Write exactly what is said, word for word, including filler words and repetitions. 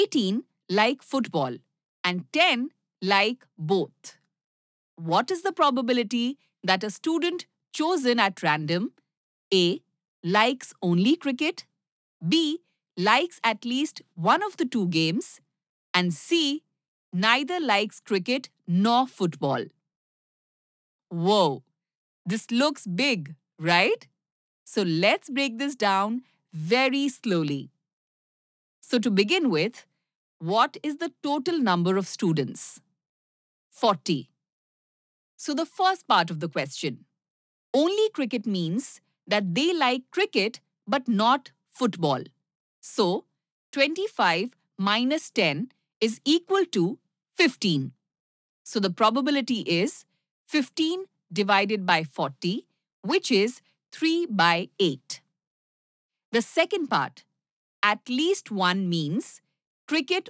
eighteen like football, and ten like both. What is the probability that a student chosen at random A. likes only cricket, B. likes at least one of the two games, and C. neither likes cricket nor football? Whoa, this looks big, right? So let's break this down very slowly. So to begin with, what is the total number of students? forty. So the first part of the question. Only cricket means that they like cricket but not football. So twenty-five minus ten is equal to fifteen. So the probability is fifteen divided by forty, which is three by eight. The second part, at least one means cricket